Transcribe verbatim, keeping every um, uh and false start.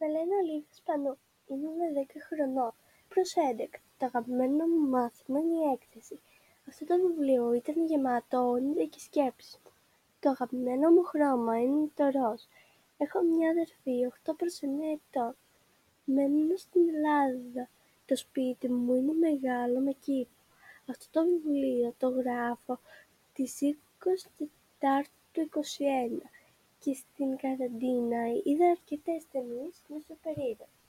Με λένε Ολίβια Σπανού. Είμαι δέκα χρονών. Προς έντεκα. Το αγαπημένο μου μάθημα είναι η έκθεση. Αυτό το βιβλίο ήταν γεμάτο όνειρα και σκέψεις μου. Το αγαπημένο μου χρώμα είναι το ροζ. Έχω μια αδερφή οκτώ προς εννέα ετών. Μένω στην Ελλάδα. Το σπίτι μου είναι μεγάλο με κήπο. Αυτό το βιβλίο το γράφω της εικοστή τέταρτη του είκοσι ένα και στην καραντίνα είδα αρκετές ταινίες στην ιστοσελίδα.